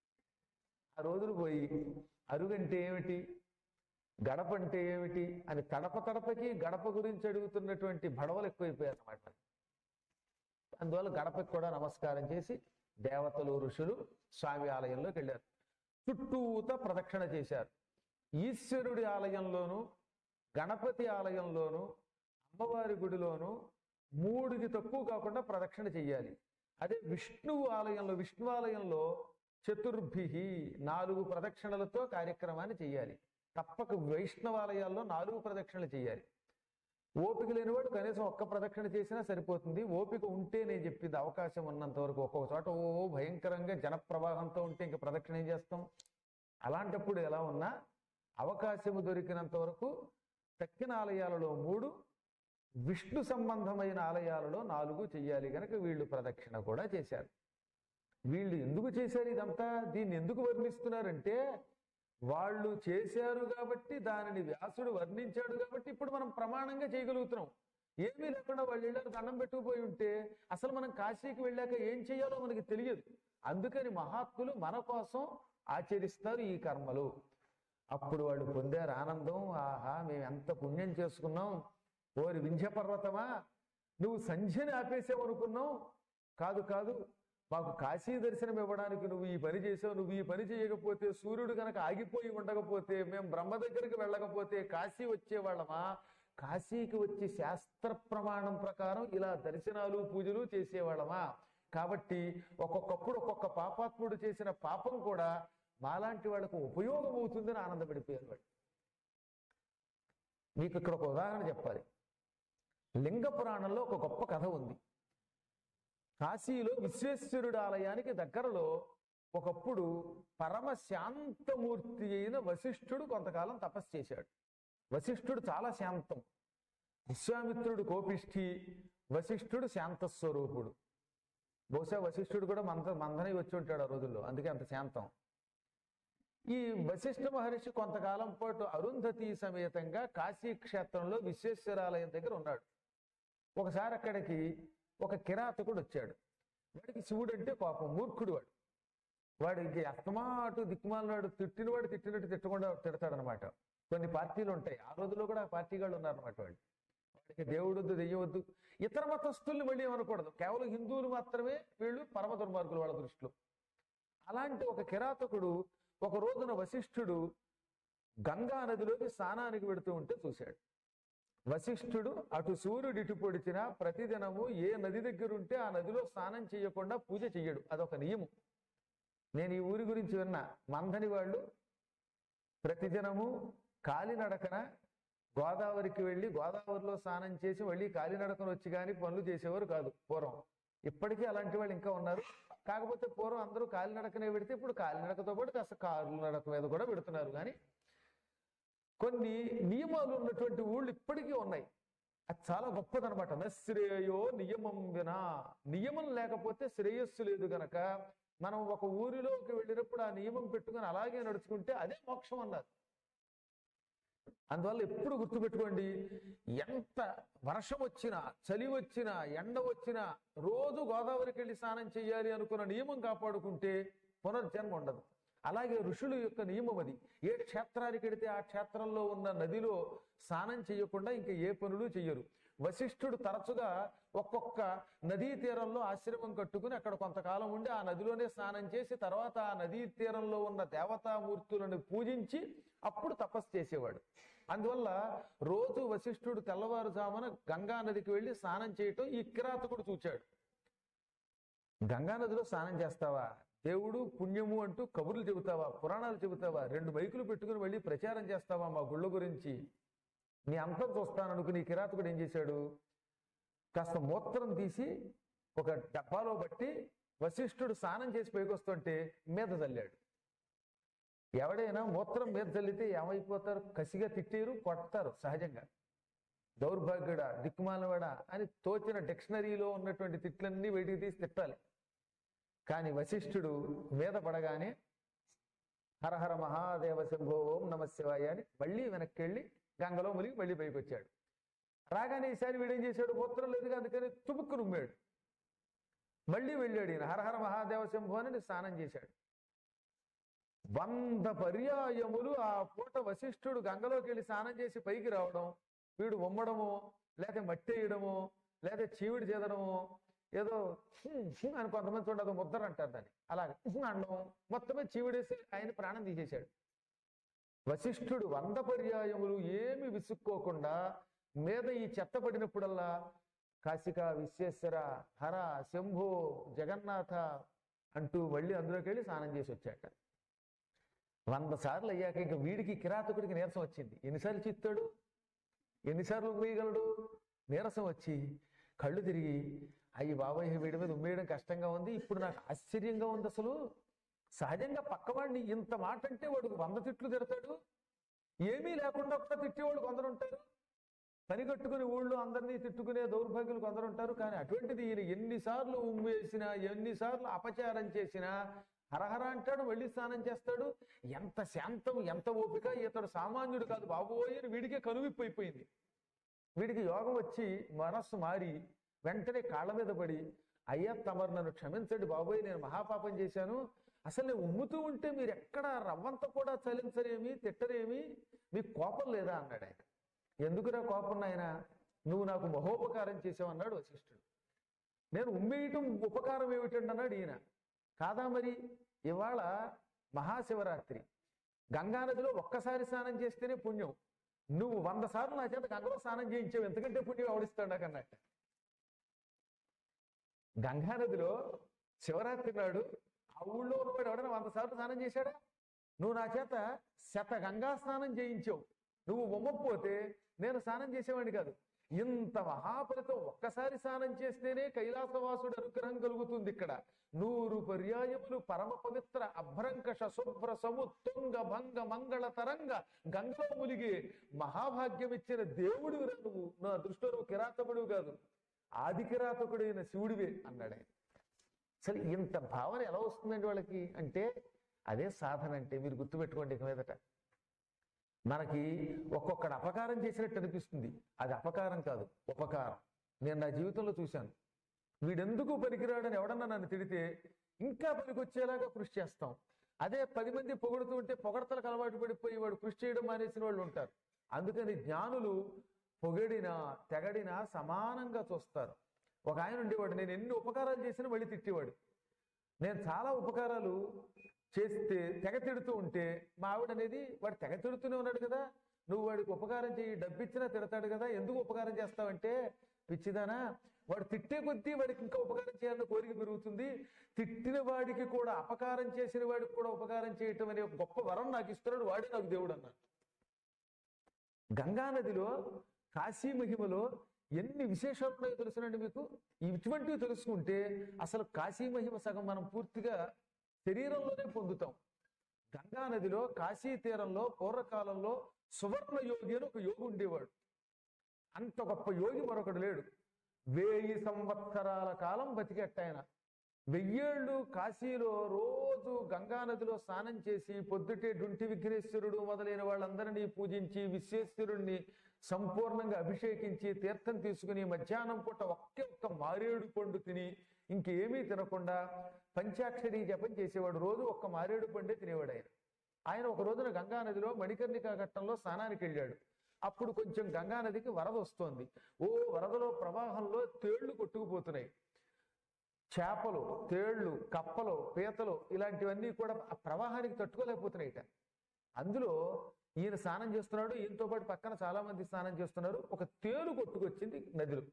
ఆ రోజులు పోయి అరుగు అంటే ఏమిటి, గడప అంటే ఏమిటి అని తడపకి గడప గురించి అడుగుతున్నటువంటి భడవలు ఎక్కువైపోయారు అన్నమాట. అందువల్ల గడపకి కూడా నమస్కారం చేసి దేవతలు, ఋషులు స్వామి ఆలయంలోకి వెళ్ళారు. చుట్టూత ప్రదక్షిణ చేశారు. ఈశ్వరుడి ఆలయంలోను, గణపతి ఆలయంలోను, అమ్మవారి గుడిలోను 3కి తక్కువ కాకుండా ప్రదక్షిణ చెయ్యాలి. అదే విష్ణువు ఆలయంలో చతుర్భి 4 ప్రదక్షిణలతో కార్యక్రమాన్ని చెయ్యాలి. తప్పక వైష్ణవాలయాల్లో 4 ప్రదక్షిణలు చేయాలి. ఓపిక లేనివాడు కనీసం 1 ప్రదక్షిణ చేసినా సరిపోతుంది. ఓపిక ఉంటే నేను చెప్పింది అవకాశం ఉన్నంత వరకు. ఒక్కొక్క చోట భయంకరంగా జనప్రవాహంతో ఉంటే ఇంక ప్రదక్షిణ ఏం చేస్తాం? అలాంటప్పుడు ఎలా ఉన్నా అవకాశము దొరికినంత వరకు తక్కిన ఆలయాలలో 3, విష్ణు సంబంధమైన ఆలయాలలో 4 చెయ్యాలి. కనుక వీళ్ళు ప్రదక్షిణ కూడా చేశారు. వీళ్ళు ఎందుకు చేశారు ఇదంతా? దీన్ని ఎందుకు వర్ణిస్తున్నారంటే వాళ్ళు చేశారు కాబట్టి, దానిని వ్యాసుడు వర్ణించాడు కాబట్టి ఇప్పుడు మనం ప్రమాణంగా చేయగలుగుతున్నాం. ఏమీ లేకుండా వాళ్ళు వెళ్ళారు దండం పెట్టుకుపోయి ఉంటే అసలు మనం కాశీకి వెళ్ళాక ఏం చేయాలో మనకి తెలియదు. అందుకని మహాత్ములు మన కోసం ఆచరిస్తారు ఈ కర్మలు. అప్పుడు వాళ్ళు పొందారు ఆనందం. ఆహా, మేము ఎంత పుణ్యం చేసుకున్నాం, ఓరి వింధ్య పర్వతమా నువ్వు సంధ్యని ఆపేసావనుకున్నావు. కాదు, మాకు కాశీ దర్శనం ఇవ్వడానికి నువ్వు ఈ పని చేసావు. నువ్వు ఈ పని చేయకపోతే, సూర్యుడు కనుక ఆగిపోయి ఉండకపోతే, మేము బ్రహ్మ దగ్గరికి వెళ్ళకపోతే కాశీ వచ్చేవాళ్ళమా? కాశీకి వచ్చి శాస్త్ర ప్రమాణం ప్రకారం ఇలా దర్శనాలు, పూజలు చేసేవాళ్ళమా? కాబట్టి ఒక్కొక్కప్పుడు ఒక్కొక్క పాపాత్ముడు చేసిన పాపం కూడా మాలాంటి వాళ్ళకు ఉపయోగం అవుతుందని ఆనందపడిపోయారు వాళ్ళు. మీకు ఇక్కడ ఒక ఉదాహరణ చెప్పాలి. లింగ పురాణంలో ఒక గొప్ప కథ ఉంది. కాశీలో విశ్వేశ్వరుడి ఆలయానికి దగ్గరలో ఒకప్పుడు పరమ శాంతమూర్తి అయిన వశిష్ఠుడు కొంతకాలం తపస్సు చేశాడు. వశిష్ఠుడు చాలా శాంతం. విశ్వామిత్రుడు కోపిష్ఠి, వశిష్ఠుడు శాంతస్వరూపుడు. బహుశా వశిష్ఠుడు కూడా మందనై వచ్చి ఉంటాడు ఆ రోజుల్లో, అందుకే అంత శాంతం. ఈ వశిష్ఠ మహర్షి కొంతకాలం పాటు అరుంధతి సమేతంగా కాశీ క్షేత్రంలో విశ్వేశ్వరాలయం దగ్గర ఉన్నాడు. ఒకసారి అక్కడికి ఒక కిరాతకుడు వచ్చాడు. వాడికి శివుడు అంటే కోపం, మూర్ఖుడు వాడు. వాడికి అస్తమాటు దిక్కుమాలనాడు, తిట్టినవాడు తిట్టినట్టు తిట్టకుండా తిడతాడనమాట. కొన్ని పార్టీలు ఉంటాయి, ఆ రోజుల్లో కూడా పార్టీ వాళ్ళు ఉన్నారనమాట. వాడికి దేవుడు వద్దు, దెయ్యం వద్దు. ఇతర మతస్థుల్ని మళ్ళీ ఏమనకూడదు, కేవలం హిందువులు మాత్రమే వీళ్ళు పరమ దుర్మార్గులు వాళ్ళ దృష్టిలో. అలాంటి ఒక కిరాతకుడు ఒక రోజున వశిష్ఠుడు గంగా నదిలోకి స్నానానికి వెడుతూ ఉంటే చూశాడు. వశిష్ఠుడు అటు సూర్యుడు ఇటు పొడిచినా ప్రతిదినము ఏ నది దగ్గర ఉంటే ఆ నదిలో స్నానం చేయకుండా పూజ చెయ్యడు. అదొక నియమం. నేను ఈ ఊరి గురించి విన్నా. మందని వాళ్ళు ప్రతిదినము కాలినడకన గోదావరికి వెళ్ళి గోదావరిలో స్నానం చేసి మళ్ళీ కాలినడకన వచ్చి కానీ పనులు చేసేవారు కాదు పూర్వం. ఇప్పటికీ అలాంటి వాళ్ళు ఇంకా ఉన్నారు. కాకపోతే పూర్వం అందరూ కాలినడకనే పెడితే ఇప్పుడు కాలినడకతో పాటు కాస్త కారు నడక మీద కూడా పెడుతున్నారు. కానీ కొన్ని నియమాలు ఉన్నటువంటి ఊళ్ళు ఇప్పటికీ ఉన్నాయి. అది చాలా గొప్పదనమాట. నశ్రేయో నియమం వినా, నియమం లేకపోతే శ్రేయస్సు లేదు గనక మనం ఒక ఊరిలోకి వెళ్ళినప్పుడు ఆ నియమం పెట్టుకుని అలాగే నడుచుకుంటే అదే మోక్షం అన్నారు. అందువల్ల ఎప్పుడు గుర్తుపెట్టుకోండి, ఎంత వర్షం వచ్చినా, చలి వచ్చినా, ఎండ వచ్చినా రోజు గోదావరికి వెళ్ళి స్నానం చేయాలి అనుకున్న నియమం కాపాడుకుంటే పునర్జన్మ ఉండదు. అలాగే ఋషుల యొక్క నియమం అది. ఏ క్షేత్రానికి వెడితే ఆ క్షేత్రంలో ఉన్న నదిలో స్నానం చేయకుండా ఇంకా ఏ పనులు చెయ్యరు. వశిష్ఠుడు తరచుగా ఒక్కొక్క నదీ తీరంలో ఆశ్రమం కట్టుకుని అక్కడ కొంతకాలం ఉండి ఆ నదిలోనే స్నానం చేసి తర్వాత ఆ నదీ తీరంలో ఉన్న దేవతామూర్తులను పూజించి అప్పుడు తపస్సు చేసేవాడు. అందువల్ల రోజు వశిష్ఠుడు తెల్లవారుజామున గంగా నదికి వెళ్ళి స్నానం చేయటం ఈ కిరాతకుడు చూచాడు. గంగా నదిలో స్నానం చేస్తావా, దేవుడు పుణ్యము అంటూ కబుర్లు చెబుతావా, పురాణాలు చెబుతావా, 2 మైకులు పెట్టుకుని వెళ్ళి ప్రచారం చేస్తావా మా గుళ్ళ గురించి, నీ అంతం చూస్తాననుకుని ఈ కిరాతకుడు ఏం చేశాడు, కాస్త మూత్రం తీసి ఒక డబ్బాలో బట్టి వశిష్ఠుడు స్నానం చేసి పైకొస్తుంటే మీద చల్లాడు. ఎవడైనా మూత్రం మీద చల్లితే ఏమైపోతారు, కసిగా తిట్టారు, కొడతారు సహజంగా. దౌర్భాగ్యుడా, దిక్కుమాలవాడా అని తోచిన డిక్షనరీలో ఉన్నటువంటి తిట్లన్నీ బయటికి తీసి తిట్టాలి. కానీ వశిష్ఠుడు మీద పడగానే హరహర మహాదేవ శంభో ఓం నమ శివాయ అని మళ్ళీ వెనక్కి వెళ్ళి గంగలో మునిగి మళ్ళీ పైకి వచ్చాడు. రాగానే ఈసారి వీడేం చేశాడు, మూత్రం లేదు అందుకని తుపుక్కు నుమ్మాడు. మళ్ళీ వెళ్ళాడు ఈయన హరహర మహాదేవ శంభో అని స్నానం చేశాడు. 100 పర్యాయములు ఆ పూట వశిష్ఠుడు గంగలోకి వెళ్ళి స్నానం చేసి పైకి రావడం, వీడు ఉమ్మడమో లేకపోతే మట్టేయడమో లేకపోతే చీవిడి చేదడమో, ఏదో అని కొంతమంది చూడదు ముద్దర అంటారు దాన్ని, అలాగే అనడం మొత్తమే చీవిడేసి ఆయన ప్రాణం తీసేశాడు. వశిష్ఠుడు 100 పర్యాయములు ఏమి విసుక్కోకుండా మీద ఈ చెత్త పడినప్పుడల్లా కాశిక విశ్వేశ్వర హర శంభో జగన్నాథ అంటూ మళ్ళీ అందులోకి వెళ్ళి స్నానం చేసి వచ్చాట. 100 సార్లు అయ్యాక ఇంకా వీడికి కిరాతకుడికి నీరసం వచ్చింది. ఎన్నిసార్లు చిత్తాడు, ఎన్నిసార్లు ఉమ్మేయగలడు? నీరసం వచ్చి కళ్ళు తిరిగి అయ్యి బాబాయ్ వీడి మీద ఉమ్మేయడం కష్టంగా ఉంది, ఇప్పుడు నాకు ఆశ్చర్యంగా ఉంది. అసలు సహజంగా పక్కవాడిని ఇంత మాట అంటే వాడికి 100 తిట్లు తిడతాడు, ఏమీ లేకుండా ఒక్క తిట్టేవాడు కొందరు ఉంటారు, పని కట్టుకుని ఊళ్ళో అందరినీ తిట్టుకునే దౌర్భాగ్యులు కొందరు ఉంటారు. కానీ అటువంటిది ఈయన ఎన్నిసార్లు ఉమ్మేసినా ఎన్నిసార్లు అపచారం చేసినా హరహర అంటాడు, మళ్ళీ స్నానం చేస్తాడు. ఎంత శాంతం, ఎంత ఓపిక! ఇతడు సామాన్యుడు కాదు బాబోయ్ అని వీడికే కనువిప్పు అయిపోయింది. వీడికి యోగం వచ్చి మనస్సు మారి వెంటనే కాళ్ళ మీద పడి, అయ్యా తమరు నన్ను క్షమించండి బాబోయ్, నేను మహాపాపం చేశాను, అసలు నేను ఉమ్ముతూ ఉంటే మీరు ఎక్కడ రవ్వంత కూడా చలించరేమి, తిట్టరేమి, మీకు కోపం లేదా అన్నాడు ఆయన. ఎందుకురా కోపం నాయన, నువ్వు నాకు మహోపకారం చేసావన్నాడు వశిష్ఠుడు. నేను ఉమ్మేయటం ఉపకారం ఏమిటండి అన్నాడు ఈయన. కాదా మరి, ఇవాళ మహాశివరాత్రి, గంగానదిలో ఒక్కసారి స్నానం చేస్తేనే పుణ్యం, నువ్వు 100 సార్లు నా చేత గంగలో స్నానం చేయించావు, ఎందుకంటే పుణ్యం ఆవిడిస్తాడు నాకు అన్నట్టు. గంగానదిలో శివరాత్రి నాడు ఆ ఊళ్ళో ఉన్నవాడు ఎవడైనా 100 సార్లు స్నానం చేశాడా? నువ్వు నా చేత గంగా స్నానం చేయించావు, నువ్వు ఉమ్మకపోతే నేను స్నానం చేసేవాడిని కాదు. ఇంత మహాఫలితం ఒక్కసారి స్నానం చేస్తేనే కైలాసవాసుడు అనుగ్రహం కలుగుతుంది. ఇక్కడ 100 పర్యాయములు పరమ పవిత్ర అభ్రంకష శుభ్ర సముత్తుంగ భంగ మంగళ తరంగ గంగలో ములిగి మహాభాగ్యం ఇచ్చిన దేవుడు నువ్వు, నా దృష్టిలో నువ్వు కిరాతకుడు కాదు, ఆది కిరాతకుడైన శివుడివే అన్నాడు ఆయన. అసలు ఇంత భావన ఎలా వస్తుందండి వాళ్ళకి అంటే అదే సాధన అంటే. మీరు గుర్తుపెట్టుకోండి, ఇక మీదట మనకి ఒక్కొక్కడు అపకారం చేసినట్టు అనిపిస్తుంది, అది అపకారం కాదు ఉపకారం. నేను నా జీవితంలో చూశాను. వీడెందుకు పనికిరాడని ఎవడన్నా నన్ను తిడితే ఇంకా పనికొచ్చేలాగా కృషి చేస్తాం. అదే 10 మంది పొగుడుతూ ఉంటే పొగడతలకు అలవాటు పడిపోయి వాడు కృషి చేయడం మానేసిన వాళ్ళు ఉంటారు. అందుకని జ్ఞానులు పొగిడినా తెగడినా సమానంగా చూస్తారు. ఒక ఆయన ఉండేవాడు, నేను ఎన్ని ఉపకారాలు చేసినా మళ్ళీ తిట్టేవాడు. నేను చాలా ఉపకారాలు చేస్తే తెగ తిడుతూ ఉంటే మా ఆవిడ అనేది, వాడు తెగ తిడుతూనే ఉన్నాడు కదా, నువ్వు వాడికి ఉపకారం చేయి, డబ్బిచ్చినా తిడతాడు కదా, ఎందుకు ఉపకారం చేస్తావంటే, పిచ్చిదానా వాడు తిట్టే కొద్దీ వాడికి ఇంకా ఉపకారం చేయాలన్న కోరిక పెరుగుతుంది, తిట్టిన వాడికి కూడా అపకారం చేసిన వాడికి కూడా ఉపకారం చేయటం అనే గొప్ప వరం నాకు ఇస్తున్నాడు, వాడే నాకు దేవుడు అన్నాడు. గంగానదిలో కాశీ మహిమలో ఎన్ని విశేషాలు ఉన్నాయో తెలుసునండి మీకు. ఇటువంటివి తెలుసుకుంటే అసలు కాశీ మహిమ సగం మనం పూర్తిగా శరీరంలోనే పొందుతాం. గంగా నదిలో కాశీ తీరంలో పూర్వకాలంలో సువర్ణ యోగి అని ఒక యోగి ఉండేవాడు. అంత గొప్ప యోగి మరొకడు లేడు. 1000 సంవత్సరాల కాలం బతికెట్ట ఆయన. 1000 ఏళ్ళు కాశీలో రోజు గంగా నదిలో స్నానం చేసి పొద్దుటే డుంటి విఘ్నేశ్వరుడు మొదలైన వాళ్ళందరినీ పూజించి విశ్వేశ్వరుణ్ణి సంపూర్ణంగా అభిషేకించి తీర్థం తీసుకుని మధ్యాహ్నం పూట ఒక్క మారేడు పండు తిని ఇంకేమీ తినకుండా పంచాక్షరి జపం చేసేవాడు. రోజు ఒక్క మారేడు పండే తినేవాడు ఆయన. ఆయన ఒక రోజున గంగా నదిలో మణికర్ణికా ఘట్టంలో స్నానానికి వెళ్ళాడు. అప్పుడు కొంచెం గంగా నదికి వరద వస్తోంది. వరదలో ప్రవాహంలో తేళ్లు కొట్టుకుపోతున్నాయి. చేపలు, తేళ్లు, కప్పలు, పీతలు ఇలాంటివన్నీ కూడా ఆ ప్రవాహానికి తట్టుకోలేకపోతున్నాయిట. అందులో ఈయన స్నానం చేస్తున్నాడు, ఈయనతో పాటు పక్కన చాలా మంది స్నానం చేస్తున్నారు. ఒక తేలు కొట్టుకొచ్చింది నదిలో.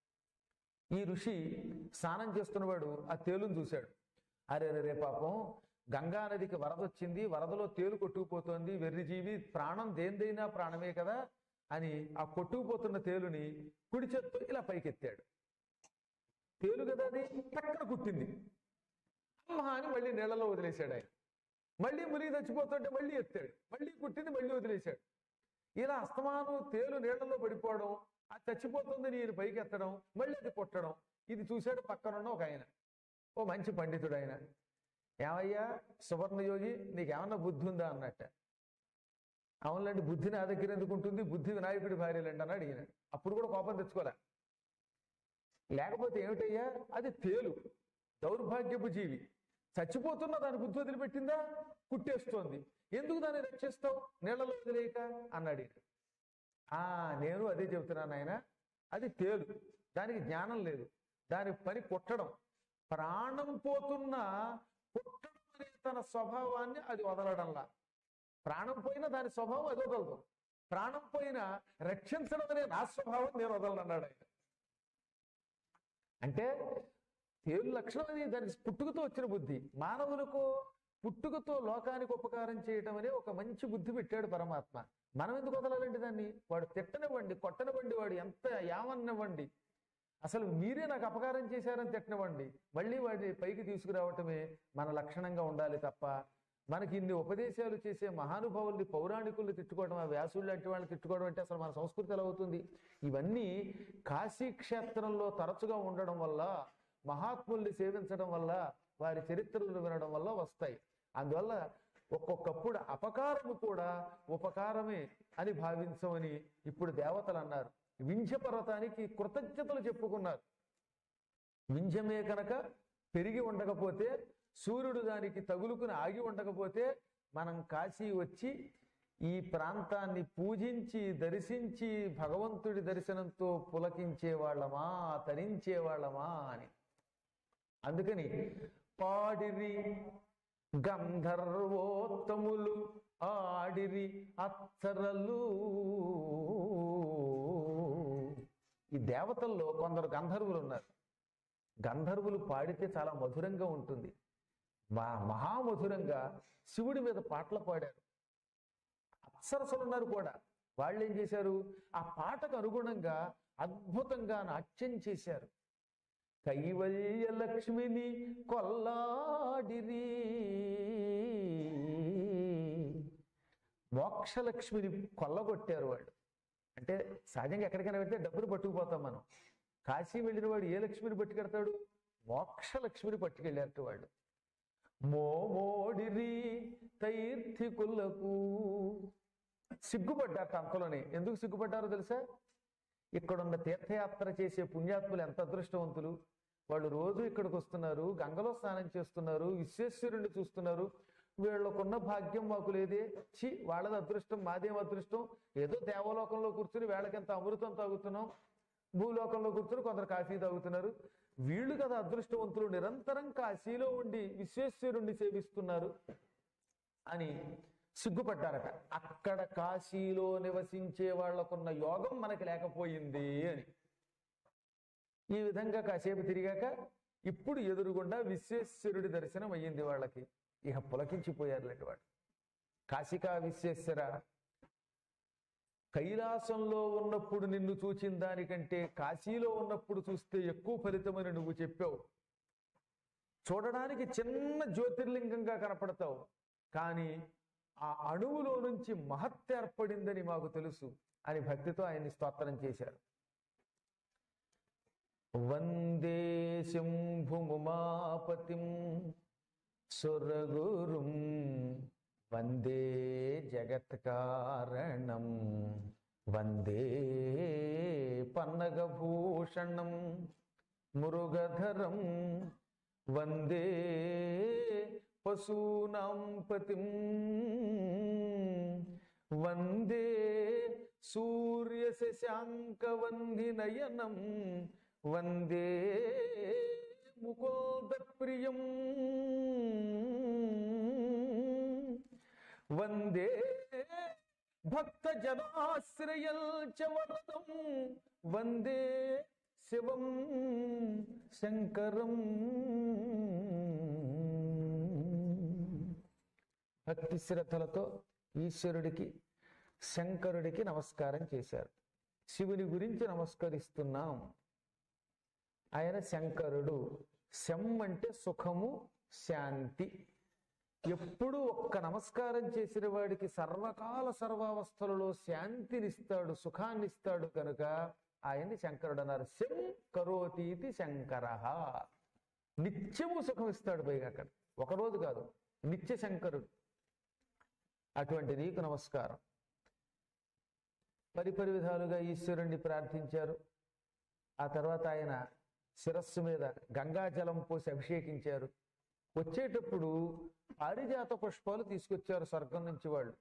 ఈ ఋషి స్నానం చేస్తున్నవాడు ఆ తేలును చూశాడు. అరే పాపం, గంగా నదికి వరద వచ్చింది, వరదలో తేలు కొట్టుకుపోతోంది, వెర్రిజీవి, ప్రాణం దేనిదైనా ప్రాణమే కదా అని ఆ కొట్టుకుపోతున్న తేలుని కుడి చేత్తో ఇలా పైకెత్తాడు. తేలు కదా అది, పక్కన కుట్టింది. అమ్మా అని మళ్ళీ నీళ్ళలో వదిలేశాడు ఆయన. మళ్ళీ మునిగి చచ్చిపోతుంటే మళ్ళీ ఎత్తాడు, మళ్ళీ కుట్టింది, మళ్ళీ వదిలేశాడు. ఇలా అస్తమానం తేలు నీళ్లలో పడిపోవడం, అది చచ్చిపోతుంది నేను పైకి ఎత్తడం, మళ్ళీ అది కొట్టడం, ఇది చూశాడు పక్కనున్న ఒక ఆయన, ఓ మంచి పండితుడు ఆయన. ఏమయ్యా సువర్ణయోగి, నీకేమన్నా బుద్ధి ఉందా అన్నట్ట. అవునులేండి, బుద్ధి నా దగ్గర ఎందుకు ఉంటుంది, బుద్ధి వినాయకుడి భార్యలేండి అన్నాడు ఈయన. అప్పుడు కూడా కోపం తెచ్చుకోలే. లేకపోతే ఏమిటయ్యా, అది తేలు, దౌర్భాగ్యపు జీవి, చచ్చిపోతున్నా దాని బుద్ధి వదిలిపెట్టిందా, కుట్టేస్తోంది, ఎందుకు దాన్ని రక్షిస్తావు నీళ్లలో వదిలేయక అన్నాడు ఈయన. నేను అదే చెబుతున్నాను ఆయన, అది తేలు, దానికి జ్ఞానం లేదు, దాని పని కుట్టడం. ప్రాణం పోతున్నా కుట్టడం అనే తన స్వభావాన్ని అది వదలడంలా. ప్రాణం పోయినా దాని స్వభావం అది వదలదు, ప్రాణం పోయినా రక్షించడం అనే నా స్వభావం నేను వదలనన్నాడు ఆయన. అంటే తేలు లక్షణం అది దానికి పుట్టుకతో వచ్చిన బుద్ధి. మానవులకు పుట్టుకతో లోకానికి ఉపకారం చేయటం అనే ఒక మంచి బుద్ధి పెట్టాడు పరమాత్మ. మనం ఎందుకు వదలాలండి దాన్ని? వాడు తిట్టనివ్వండి, కొట్టనివ్వండి, వాడు ఎంత యావన్నివ్వండి, అసలు మీరే నాకు అపకారం చేశారని తిట్టనివ్వండి, మళ్ళీ వాడిని పైకి తీసుకురావటమే మన లక్షణంగా ఉండాలి తప్ప మనకి ఇన్ని ఉపదేశాలు చేసే మహానుభావుల్ని, పౌరాణికుల్ని తిట్టుకోవడం, ఆ వ్యాసులు లాంటి వాళ్ళని తిట్టుకోవడం అంటే అసలు మన సంస్కృతి ఎలా అవుతుంది? ఇవన్నీ కాశీ క్షేత్రంలో తరచుగా ఉండడం వల్ల, మహాత్ముల్ని సేవించడం వల్ల, వారి చరిత్రలు వినడం వల్ల వస్తాయి. అందువల్ల ఒక్కొక్కప్పుడు అపకారము కూడా ఉపకారమే అని భావించమని ఇప్పుడు దేవతలు అన్నారు. వింధ్య పర్వతానికి కృతజ్ఞతలు చెప్పుకున్నారు. వింధ్యమే కనుక పెరిగి ఉండకపోతే, సూర్యుడు దానికి తగులుకుని ఆగి ఉండకపోతే మనం కాశీ వచ్చి ఈ ప్రాంతాన్ని పూజించి దర్శించి భగవంతుడి దర్శనంతో పులకించే వాళ్ళమా, తరించే వాళ్ళమా అని. అందుకని పాడిరి గంధర్వోత్తములు ఆడిరి అప్సరలు. ఈ దేవతల్లో కొందరు గంధర్వులు ఉన్నారు. గంధర్వులు పాడితే చాలా మధురంగా ఉంటుంది, మహామధురంగా శివుడి మీద పాటలు పాడారు. అప్సరసలు ఉన్నారు కూడా. వాళ్ళు ఏం చేశారు, ఆ పాటకు అనుగుణంగా అద్భుతంగా నాట్యం చేశారు. కైవల్య లక్ష్మిని కొల్లాడిరి, మోక్షలక్ష్మిని కొల్లగొట్టారు వాళ్ళు. అంటే సహజంగా ఎక్కడికైనా వెళ్తే డబ్బులు పట్టుకుపోతాం మనం. కాశీ వెళ్ళిన వాడు ఏ లక్ష్మిని పట్టుకెడతాడు? మోక్షలక్ష్మిని పట్టుకెళ్ళారు వాళ్ళు. మోమోడిరి తైర్థికులకు, సిగ్గుపడ్డారు అంతలోనే. ఎందుకు సిగ్గుపడ్డారో తెలుసా? ఇక్కడున్న తీర్థయాత్ర చేసే పుణ్యాత్ములు ఎంత అదృష్టవంతులు. వాళ్ళు రోజు ఇక్కడికి వస్తున్నారు, గంగలో స్నానం చేస్తున్నారు, విశ్వేశ్వరుణ్ణి చూస్తున్నారు. వీళ్ళకున్న భాగ్యం మాకు లేదే, వాళ్ళది అదృష్టం, మాదేం అదృష్టం. ఏదో దేవలోకంలో కూర్చుని వేళకెంత అమృతం తాగుతున్నాం, భూలోకంలో కూర్చుని కొందరు కాశీ తాగుతున్నారు. వీళ్ళు కదా అదృష్టవంతులు, నిరంతరం కాశీలో ఉండి విశ్వేశ్వరుణ్ణి సేవిస్తున్నారు అని సిగ్గుపడ్డారట. అక్కడ కాశీలో నివసించే వాళ్లకున్న యోగం మనకి లేకపోయింది అని. ఈ విధంగా కాసేపు తిరిగాక ఇప్పుడు ఎదురుగుండా విశ్వేశ్వరుడి దర్శనం అయ్యింది వాళ్ళకి. ఇక పులకించిపోయారు లేటి వాడు. కాశికా విశ్వేశ్వర, కైలాసంలో ఉన్నప్పుడు నిన్ను చూచిన దానికంటే కాశీలో ఉన్నప్పుడు చూస్తే ఎక్కువ ఫలితమని నువ్వు చెప్పావు. చూడడానికి చిన్న జ్యోతిర్లింగంగా కనపడతావు, కానీ ఆ అణువులో నుంచి మహత్ ఏర్పడిందని మాకు తెలుసు అని భక్తితో ఆయన్ని స్తోత్రం చేశారు. వందే శంభుముమాపతిం సురగురుం వందే జగత్కారణం వందే పన్నగభూషణం మురుగధరం వందే పశూనాం పతిం వందే సూర్యశశాంకవన్నినయనం వందే ముకుందప్రియం వందే భక్తజనాశ్రయం చ వరదం వందే శివం శంకరం. భక్తి శ్రద్ధలతో ఈశ్వరుడికి శంకరుడికి నమస్కారం చేశారు. శివుని గురించి నమస్కరిస్తున్నాం. ఆయన శంకరుడు. శం అంటే సుఖము, శాంతి. ఎప్పుడు ఒక్క నమస్కారం చేసిన వాడికి సర్వకాల సర్వావస్థలలో శాంతినిస్తాడు, సుఖాన్నిస్తాడు కనుక ఆయన్ని శంకరుడు అన్నారు. శం కరోతీతి శంకర. నిత్యము సుఖం ఇస్తాడు. పైగా అక్కడ ఒకరోజు కాదు, నిత్య శంకరుడు. అటువంటి నీకు నమస్కారం. పరిపరి విధాలుగా ఈశ్వరుణ్ణి ప్రార్థించారు. ఆ తర్వాత ఆయన శిరస్సు మీద గంగాజలం పోసి అభిషేకించారు. వచ్చేటప్పుడు పారిజాత పుష్పాలు తీసుకొచ్చారు స్వర్గం నుంచి వాళ్ళు.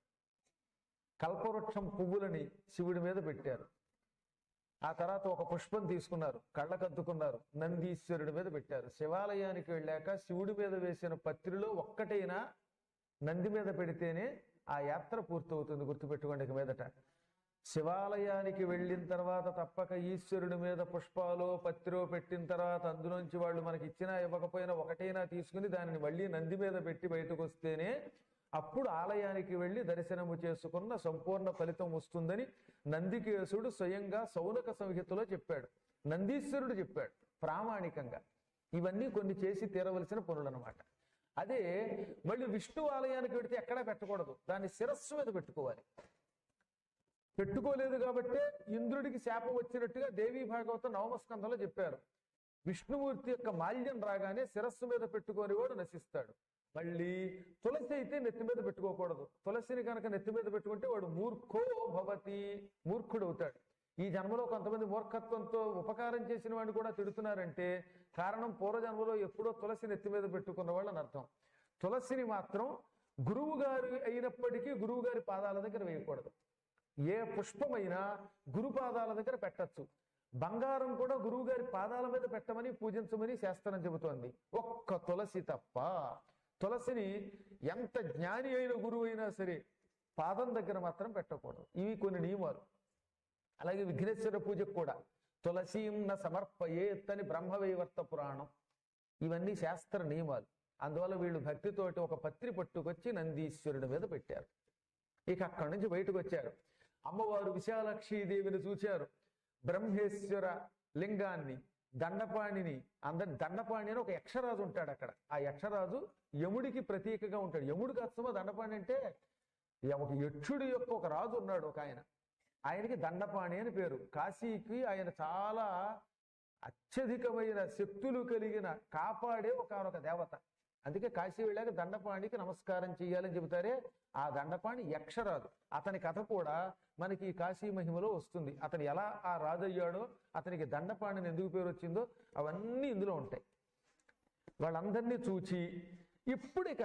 కల్పవృక్షం పువ్వులని శివుడి మీద పెట్టారు. ఆ తర్వాత ఒక పుష్పం తీసుకున్నారు, కళ్ళకద్దుకున్నారు, నందీశ్వరుడి మీద పెట్టారు. శివాలయానికి వెళ్ళాక శివుడి మీద వేసిన పత్రిలో ఒక్కటైనా నంది మీద పెడితేనే ఆ యాత్ర పూర్తవుతుంది. గుర్తుపెట్టుకోండి. ఇక మీదట శివాలయానికి వెళ్ళిన తర్వాత తప్పక ఈశ్వరుడి మీద పుష్పాలో పత్రో పెట్టిన తర్వాత అందులోంచి వాళ్ళు మనకి ఇచ్చినా ఇవ్వకపోయినా ఒకటైనా తీసుకుని దానిని మళ్ళీ నంది మీద పెట్టి బయటకు వస్తేనే అప్పుడు ఆలయానికి వెళ్ళి దర్శనము చేసుకున్న సంపూర్ణ ఫలితం వస్తుందని నందికేశుడు స్వయంగా సౌనక సంహితలో చెప్పాడు. నందీశ్వరుడు చెప్పాడు ప్రామాణికంగా. ఇవన్నీ కొన్ని చేసి తీరవలసిన పనులన్నమాట. అదే మళ్ళీ విష్ణు ఆలయానికి వెడితే ఎక్కడా పెట్టకూడదు, దాన్ని శిరస్సు మీద పెట్టుకోవాలి. పెట్టుకోలేదు కాబట్టి ఇంద్రుడికి శాపం వచ్చినట్టుగా దేవీ భాగవతం నవమ స్కంధంలో చెప్పారు. విష్ణుమూర్తి యొక్క మాల్యం రాగానే శిరస్సు మీద పెట్టుకొని వాడు నశిస్తాడు. మళ్ళీ తులసి అయితే నెత్తి మీద పెట్టుకోకూడదు. తులసిని కనుక నెత్తి మీద పెట్టుకుంటే వాడు మూర్ఖో భవతి, మూర్ఖుడు అవుతాడు. ఈ జన్మలో కొంతమంది మూర్ఖత్వంతో ఉపకారం చేసిన వాడిని కూడా తిడుతున్నారంటే కారణం పూర్వజన్మలో ఎప్పుడో తులసి నెత్తి మీద పెట్టుకున్న వాళ్ళని అర్థం. తులసిని మాత్రం గురువు గారు అయినప్పటికీ గురువు గారి పాదాల దగ్గర వేయకూడదు. ఏ పుష్పమైనా గురు పాదాల దగ్గర పెట్టచ్చు. బంగారం కూడా గురువు గారి పాదాల మీద పెట్టమని పూజించమని శాస్త్రం చెబుతోంది. ఒక్క తులసి తప్ప. తులసిని ఎంత జ్ఞాని అయిన గురువు అయినా సరే పాదం దగ్గర మాత్రం పెట్టకూడదు. ఇవి కొన్ని నియమాలు. అలాగే విఘ్నేశ్వర పూజకు కూడా తులసీం న సమర్పయేత్ అని బ్రహ్మవైవర్త పురాణం. ఇవన్నీ శాస్త్ర నియమాలు. అందువల్ల వీళ్ళు భక్తితోటి ఒక పత్రి పట్టుకొచ్చి నందీశ్వరుడి మీద పెట్టారు. ఇక అక్కడి నుంచి బయటకు వచ్చారు. అమ్మవారు విశాలాక్షీదేవిని చూశారు. బ్రహ్మేశ్వర లింగాన్ని, దండపాణిని, దండపాణి అని ఒక యక్షరాజు ఉంటాడు అక్కడ. ఆ యక్షరాజు యముడికి ప్రతీకగా ఉంటాడు. యముడికి అర్థమా దండపాణి అంటే? ఒక యక్షుడి యొక్క ఒక రాజు ఉన్నాడు ఒక ఆయన, ఆయనకి దండపాణి అని పేరు. కాశీకి ఆయన చాలా అత్యధికమైన శక్తులు కలిగిన కాపాడే ఒక దేవత. అందుకే కాశీ వెళ్ళాక దండపాణికి నమస్కారం చేయాలని చెబుతారే. ఆ దండపాణి యక్షరాజు. అతని కథ కూడా మనకి ఈ కాశీ మహిమలో వస్తుంది. అతను ఎలా ఆ రాజు అయ్యాడో, అతనికి దండపాణిని ఎందుకు పేరు వచ్చిందో అవన్నీ ఇందులో ఉంటాయి. వాళ్ళందరినీ చూచి ఇప్పుడిక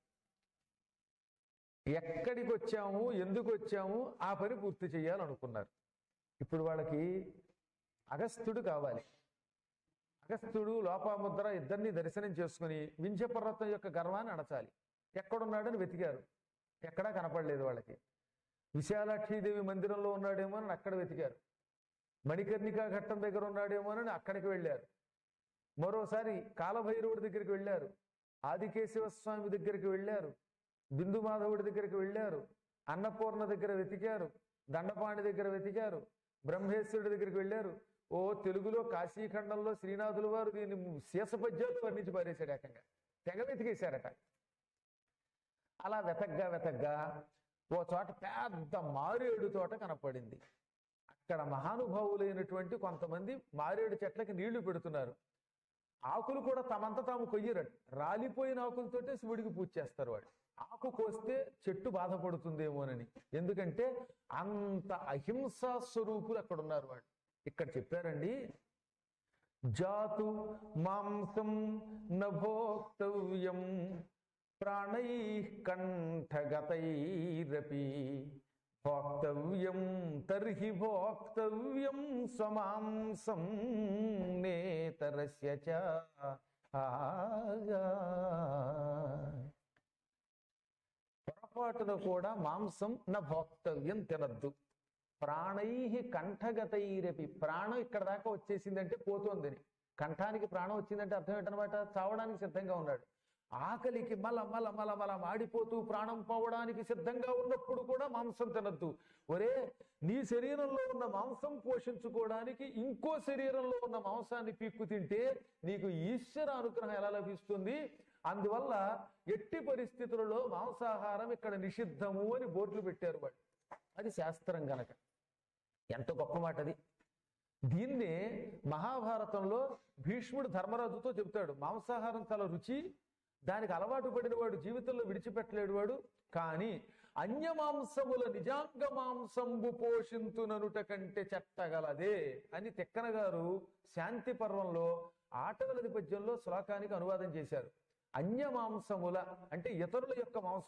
ఎక్కడికి వచ్చాము, ఎందుకు వచ్చాము, ఆ పని పూర్తి చేయాలనుకున్నారు. ఇప్పుడు వాళ్ళకి అగస్త్యుడు కావాలి. అగస్త్యుడు లోపాముద్ర ఇద్దరిని దర్శనం చేసుకుని వింధ్య పర్వతం యొక్క గర్వాన్ని అణచాలి. ఎక్కడున్నాడని వెతికారు. ఎక్కడా కనపడలేదు వాళ్ళకి. విశాలాక్షీదేవి మందిరంలో ఉన్నాడేమో అని అక్కడ వెతికారు. మణికర్ణికా ఘట్టం దగ్గర ఉన్నాడేమోనని అక్కడికి వెళ్ళారు. మరోసారి కాలభైరవుడి దగ్గరికి వెళ్ళారు. ఆదికేశవ స్వామి దగ్గరికి వెళ్ళారు. బిందు మాధవుడి దగ్గరికి వెళ్ళారు. అన్నపూర్ణ దగ్గర వెతికారు. దండపాణి దగ్గర వెతికారు, బ్రహ్మేశ్వరుడి దగ్గరికి వెళ్ళారు. ఓ తెలుగులో కాశీఖండంలో శ్రీనాథుల వారు దీన్ని శీసపద్యాలు వర్ణించి పారేశాడు, ఏకంగా తెగ వెతికేశారట. అలా వెతగ్గా వెతగ్గా ఓ చోట పెద్ద మారేడు తోట కనపడింది. అక్కడ మహానుభావులైనటువంటి కొంతమంది మారేడు చెట్లకి నీళ్లు పెడుతున్నారు. ఆకులు కూడా తమంత తాము కొయ్యరట, రాలిపోయిన ఆకులతోటే శివుడికి పూజ చేస్తారు వాడు. ఆకు కోస్తే చెట్టు బాధపడుతుందేమోనని. ఎందుకంటే అంత అహింసా స్వరూపులు అక్కడ ఉన్నారు వాళ్ళు. ఇక్కడ చెప్పారండి, జాతు మాంసం నభోక్తవ్యం ప్రాణై కంఠగతైరపి భోక్తవ్యం తర్హి భోక్తవ్యం స్వమాంసం నేతరస్య చ. పొరపాటున కూడా మాంసం న భోక్తవ్యం తినద్దు. ప్రాణై కంఠగతైరపి, ప్రాణం ఇక్కడ దాకా వచ్చేసిందంటే పోతోందని, కంఠానికి ప్రాణం వచ్చిందంటే అర్థం ఏంటనమాట, చావడానికి సిద్ధంగా ఉన్నాడు. ఆకలికి మల మల మల మల మాడిపోతూ ప్రాణం పోవడానికి సిద్ధంగా ఉన్నప్పుడు కూడా మాంసం తినద్దు. ఒరే, నీ శరీరంలో ఉన్న మాంసం పోషించుకోవడానికి ఇంకో శరీరంలో ఉన్న మాంసాన్ని పీక్కు తింటే నీకు ఈశ్వర అనుగ్రహం ఎలా లభిస్తుంది? అందువల్ల ఎట్టి పరిస్థితులలో మాంసాహారం ఇక్కడ నిషిద్ధము అని బోర్డులు పెట్టారు వాళ్ళు. అది శాస్త్రం గనక. ఎంత గొప్ప మాట అది. దీన్నే మహాభారతంలో భీష్ముడు ధర్మరాజుతో చెబుతాడు, మాంసాహారం చాలా రుచి, దానికి అలవాటు పడిన వాడు జీవితంలో విడిచిపెట్టలేడు వాడు. కానీ అన్యమాంసముల నిజాంగ మాంసంబు పోషింతుననుట కంటే చెట్టగలదే అని తిక్కన గారు శాంతి పర్వంలో ఆటవలది పద్యంలో శ్లోకానికి అనువాదం చేశారు. అన్యమాంసముల అంటే ఇతరుల యొక్క మాంసం